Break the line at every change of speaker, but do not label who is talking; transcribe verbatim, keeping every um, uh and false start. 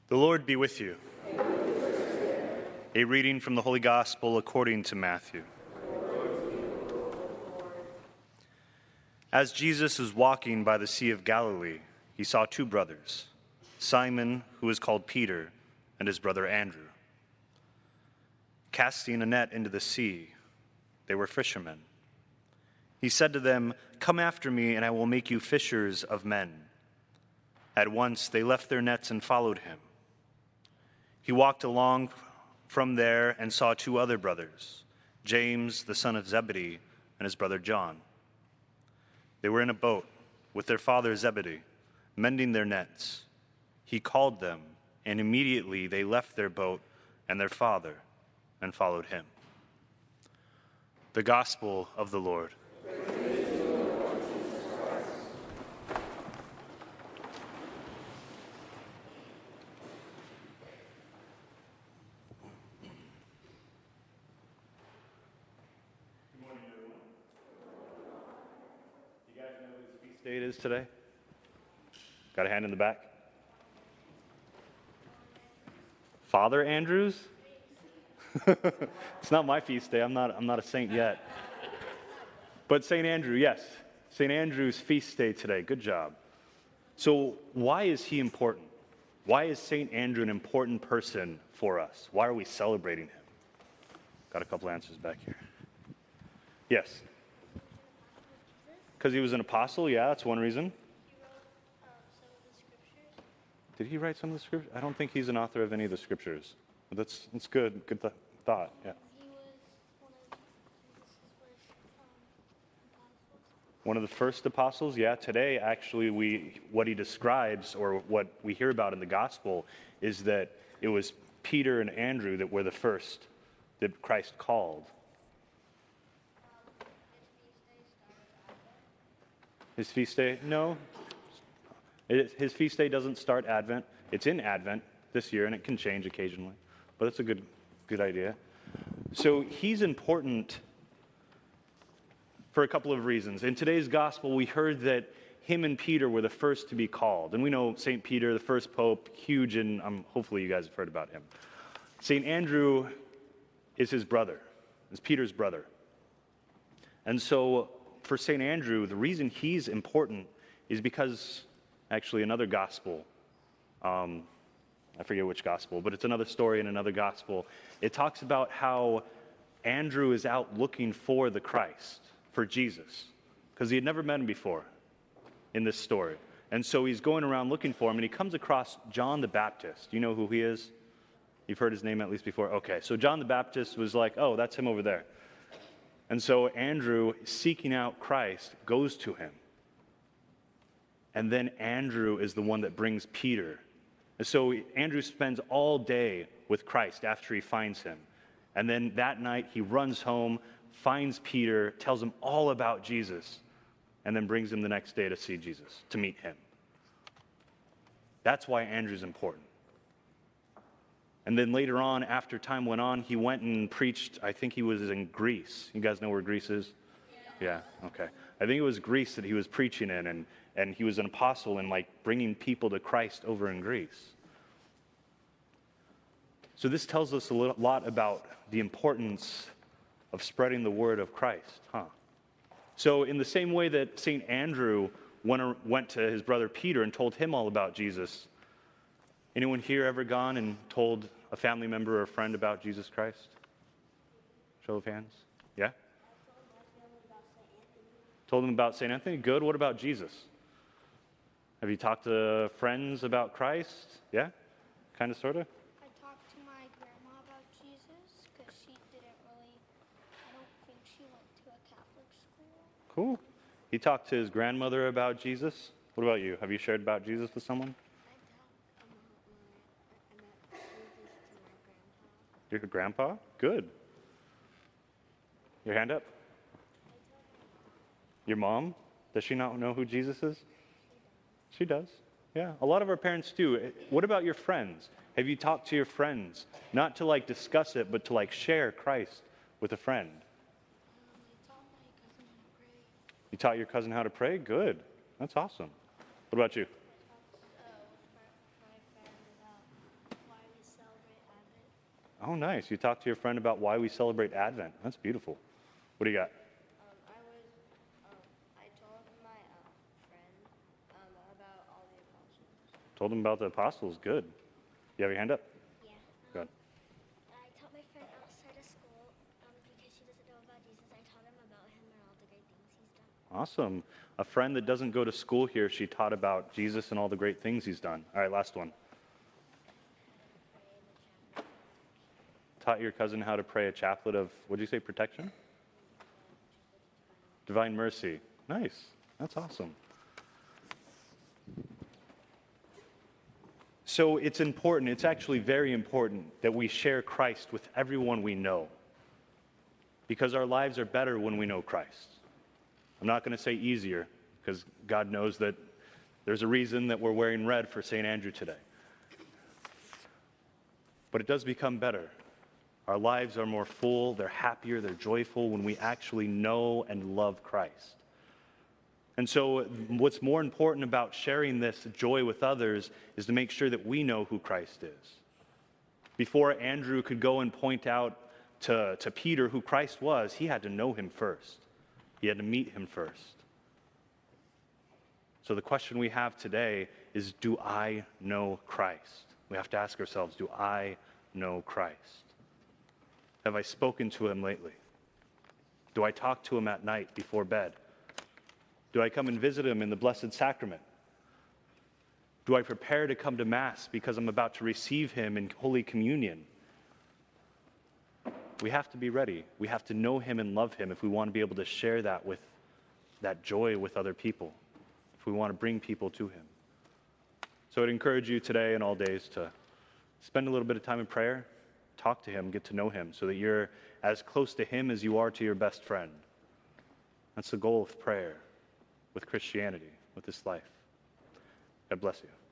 The Lord be with you. A reading from the Holy Gospel according to Matthew. As Jesus was walking by the Sea of Galilee, he saw two brothers, Simon, who is called Peter, and his brother Andrew, casting a net into the sea. They were fishermen. He said to them, "Come after me, and I will make you fishers of men." At once they left their nets and followed him. He walked along from there and saw two other brothers, James, the son of Zebedee, and his brother John. They were in a boat with their father Zebedee, mending their nets. He called them, and immediately they left their boat and their father and followed him. The Gospel of the Lord. Day it is today? Got a hand in the back? Father Andrews? It's not my feast day. I'm not, I'm not a saint yet. But Saint Andrew, yes. Saint Andrew's feast day today. Good job. So why is he important? Why is Saint Andrew an important person for us? Why are we celebrating him? Got a couple answers back here. Yes. Because he was an apostle, yeah, that's one reason.
He wrote um, some of the scriptures.
Did he write some of the scriptures? I don't think he's an author of any of the scriptures. But that's that's good, good th- thought, yeah.
He was one of Jesus' first um, apostles.
One of the first apostles, yeah. Today, actually, we what he describes, or what we hear about in the gospel, is that it was Peter and Andrew that were the first that Christ called. His feast day? No. It, his feast day doesn't start Advent. It's in Advent this year, and it can change occasionally. But it's a good, good idea. So he's important for a couple of reasons. In today's gospel, we heard that him and Peter were the first to be called. And we know Saint Peter, the first pope, huge, and um, hopefully you guys have heard about him. Saint Andrew is his brother, is Peter's brother. And so for Saint Andrew, the reason he's important is because, actually, another gospel, um, I forget which gospel, but it's another story in another gospel. It talks about how Andrew is out looking for the Christ, for Jesus, because he had never met him before in this story. And so he's going around looking for him, and he comes across John the Baptist. Do you know who he is? You've heard his name at least before? Okay, so John the Baptist was like, oh, that's him over there. And so Andrew, seeking out Christ, goes to him. And then Andrew is the one that brings Peter. And so Andrew spends all day with Christ after he finds him. And then that night he runs home, finds Peter, tells him all about Jesus, and then brings him the next day to see Jesus, to meet him. That's why Andrew's important. And then later on, after time went on, he went and preached, I think he was in Greece. You guys know where Greece is? Yeah, yeah, okay. I think it was Greece that he was preaching in, and, and he was an apostle and like bringing people to Christ over in Greece. So this tells us a lot about the importance of spreading the word of Christ, huh? So in the same way that Saint Andrew went, went to his brother Peter and told him all about Jesus, anyone here ever gone and told a family member or a friend about Jesus Christ? Show of hands. Yeah? Told them about Saint Anthony? Good. What about Jesus? Have you talked to friends about Christ? Yeah? Kind of, sort of?
I talked to my grandma about Jesus because she didn't really, I don't think she went to a Catholic school.
Cool. He talked to his grandmother about Jesus. What about you? Have you shared about Jesus with someone? Your grandpa? Good. Your hand up. Your mom? Does she not know who Jesus is? She does. Yeah, a lot of our parents do. What about your friends? Have you talked to your friends? Not to like discuss it, but to like share Christ with a friend. You taught your cousin how to pray? Good. That's awesome. What about you? Oh, nice. You talked to your friend about why we celebrate Advent. That's beautiful. What do you got?
Um, I was, um, I told my uh, friend um, about all the apostles.
Told him about the apostles. Good. You have your hand up?
Yeah.
Go ahead.
I taught my friend outside of school um, because she doesn't know about Jesus. I taught him about him and all the great things he's done.
Awesome. A friend that doesn't go to school here, she taught about Jesus and all the great things he's done. All right, last one. Taught your cousin how to pray a chaplet of, what did you say, protection? Divine mercy. Nice. That's awesome. So it's important, it's actually very important that we share Christ with everyone we know, because our lives are better when we know Christ. I'm not going to say easier, because God knows that there's a reason that we're wearing red for Saint Andrew today. But it does become better. Our lives are more full, they're happier, they're joyful when we actually know and love Christ. And so what's more important about sharing this joy with others is to make sure that we know who Christ is. Before Andrew could go and point out to, to Peter who Christ was, he had to know him first. He had to meet him first. So the question we have today is, do I know Christ? We have to ask ourselves, do I know Christ? Have I spoken to him lately? Do I talk to him at night before bed? Do I come and visit him in the Blessed Sacrament? Do I prepare to come to Mass because I'm about to receive him in Holy Communion? We have to be ready. We have to know him and love him if we want to be able to share that with that joy with other people, if we want to bring people to him. So I'd encourage you today and all days to spend a little bit of time in prayer, talk to him, get to know him, so that you're as close to him as you are to your best friend. That's the goal of prayer, with Christianity, with this life. God bless you.